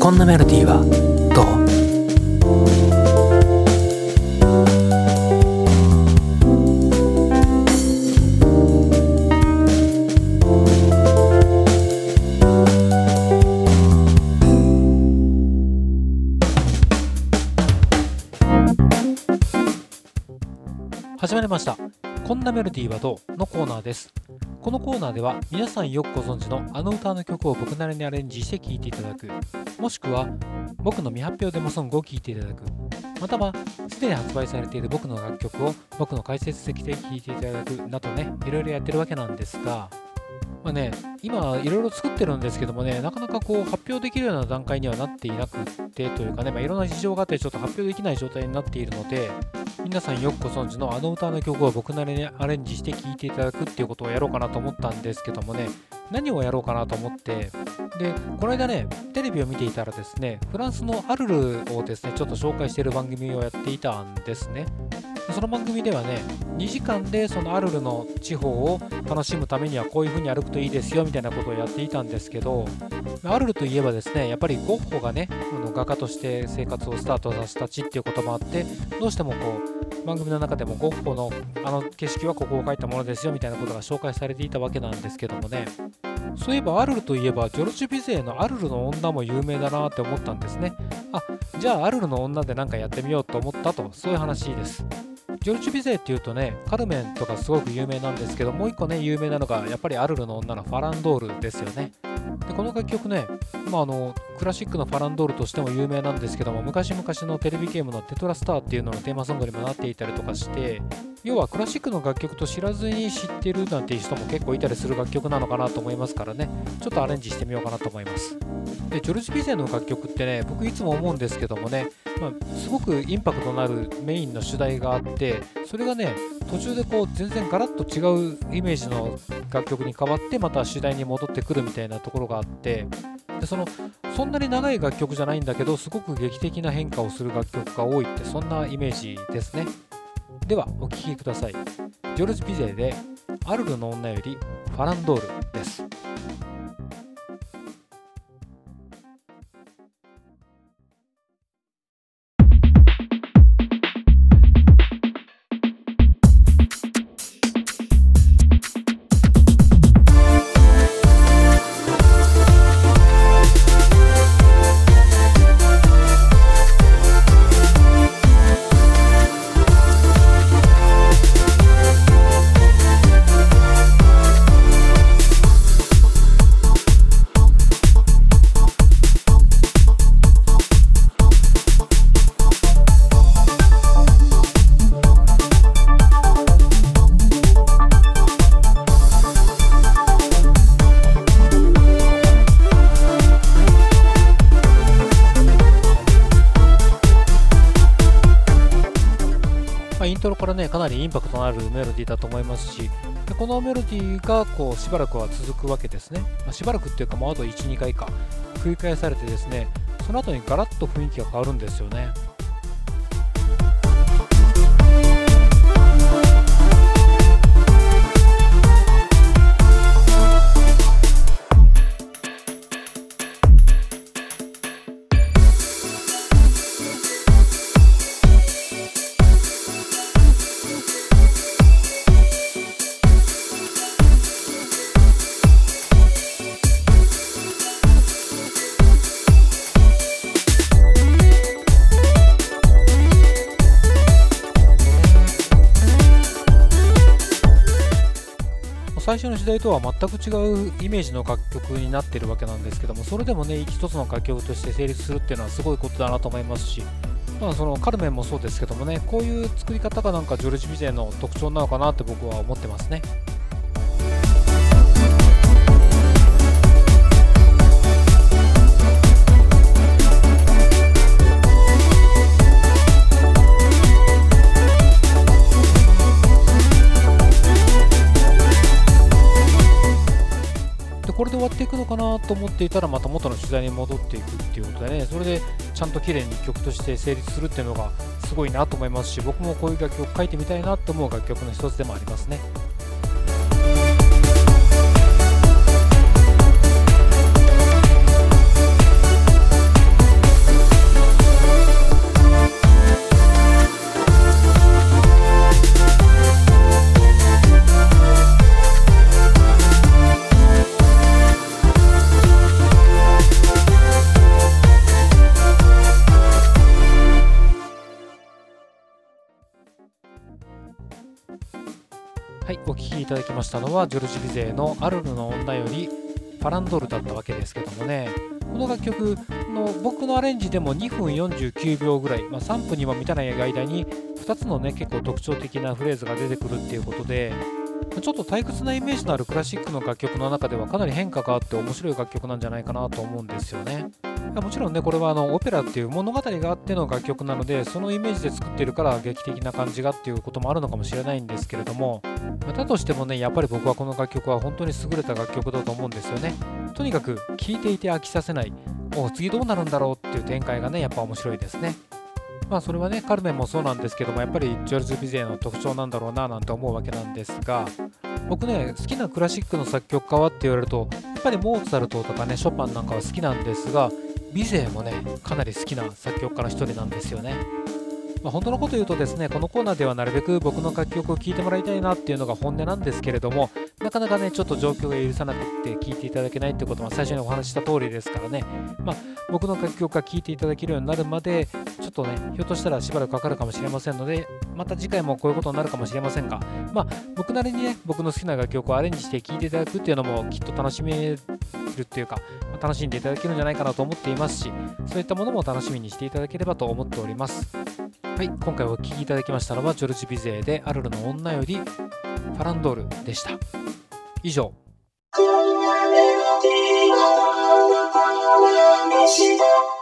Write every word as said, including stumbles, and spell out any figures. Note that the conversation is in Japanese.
こんなメロディーはどう？始まりました。こんなメロディーはどうのコーナーです。このコーナーでは皆さんよくご存知のあの歌の曲を僕なりにアレンジして聴いていただく、もしくは僕の未発表デモソングを聴いていただく、またはすでに発売されている僕の楽曲を僕の解説席で聴いていただくなどね、いろいろやってるわけなんですが、まあね、今いろいろ作ってるんですけどもね、なかなかこう発表できるような段階にはなっていなくってというかね、まあ、いろんな事情があってちょっと発表できない状態になっているので、皆さんよくご存知のあの歌の曲を僕なりにアレンジして聴いていただくっていうことをやろうかなと思ったんですけどもね、何をやろうかなと思って、で、この間ね、テレビを見ていたらですね、フランスのアルルをですね、ちょっと紹介している番組をやっていたんですね。その番組ではね、にじかんでそのアルルの地方を楽しむためにはこういう風に歩くといいですよみたいなことをやっていたんですけど、アルルといえばですね、やっぱりゴッホがね、あの画家として生活をスタートさせた地っていうこともあって、どうしてもこう番組の中でもゴッホのあの景色はここを描いたものですよみたいなことが紹介されていたわけなんですけどもね、そういえばアルルといえばジョルジュ・ビゼーのアルルの女も有名だなって思ったんですね。あ、じゃあアルルの女でなんかやってみようと思ったと、そういう話です。ジョルジュ・ビゼーっていうとね、カルメンとかすごく有名なんですけど、もう一個ね、有名なのがやっぱりアルルの女のファランドールですよね。で、この楽曲ね、まあ、あのクラシックのファランドールとしても有名なんですけども、昔々のテレビゲームのテトラスターっていうののテーマソングにもなっていたりとかして、要はクラシックの楽曲と知らずに知ってるなんていう人も結構いたりする楽曲なのかなと思いますからね、ちょっとアレンジしてみようかなと思います。で、ジョルジュ・ビゼーの楽曲ってね、僕いつも思うんですけどもね、まあ、すごくインパクトのあるメインの主題があって、それがね、途中でこう全然ガラッと違うイメージの楽曲に変わってまた主題に戻ってくるみたいなところがあって、でそのそんなに長い楽曲じゃないんだけど、すごく劇的な変化をする楽曲が多いって、そんなイメージですね。ではお聴きください。ジョルジュ・ビゼーでアルルの女よりファランドールです。イントロからね、かなりインパクトのあるメロディーだと思いますし、でこのメロディーがこうしばらくは続くわけですね。まあ、しばらくっていうか、もうあといち、にかいか繰り返されてですね、その後にガラッと雰囲気が変わるんですよね。最初の時代とは全く違うイメージの楽曲になっているわけなんですけども、それでもね、一つの楽曲として成立するっていうのはすごいことだなと思いますし、まあ、そのカルメンもそうですけどもね、こういう作り方がなんかジョルジュ・ビゼーの特徴なのかなって僕は思ってますね。これで終わっていくのかなと思っていたら、また元の主題に戻っていくっていうことでね、それでちゃんと綺麗に曲として成立するっていうのがすごいなと思いますし、僕もこういう楽曲を書いてみたいなと思う楽曲の一つでもありますね。 ただきましたのはジョルジ・ビゼーのアルルの女よりファランドールだったわけですけどもね、この楽曲の僕のアレンジでもにふんよんじゅうきゅうびょうぐらい、まあ、さんぷんにも満たない間にふたつのね結構特徴的なフレーズが出てくるっていうことで、ちょっと退屈なイメージのあるクラシックの楽曲の中ではかなり変化があって面白い楽曲なんじゃないかなと思うんですよね。もちろんねこれはあのオペラっていう物語があっての楽曲なので、そのイメージで作ってるから劇的な感じがっていうこともあるのかもしれないんですけれども、だとしてもねやっぱり僕はこの楽曲は本当に優れた楽曲だと思うんですよね。とにかく聴いていて飽きさせない、お次どうなるんだろうっていう展開がねやっぱ面白いですね。まあそれはねカルメンもそうなんですけども、やっぱりジョルジ・ビゼーの特徴なんだろうななんて思うわけなんですが、僕ね好きなクラシックの作曲家はって言われるとやっぱりモーツァルトとかねショパンなんかは好きなんですが、ビゼーもねかなり好きな作曲家の一人なんですよね。まあ、本当のこと言うとですね、このコーナーではなるべく僕の楽曲を聴いてもらいたいなっていうのが本音なんですけれども、なかなかねちょっと状況が許さなくって聴いていただけないってことは最初にお話しした通りですからね、まあ、僕の楽曲が聴いていただけるようになるまでちょっとねひょっとしたらしばらくかかるかもしれませんので、また次回もこういうことになるかもしれませんが、まあ僕なりにね僕の好きな楽曲をアレンジして聴いていただくっていうのもきっと楽しめるっていうか、まあ楽しんでいただけるんじゃないかなと思っていますし、そういったものも楽しみにしていただければと思っております。はい、今回お聴きいただきましたのはジョルジ・ビゼーでアルルの女よりファランドールでした。以上。こんなメロディーをどこまでもした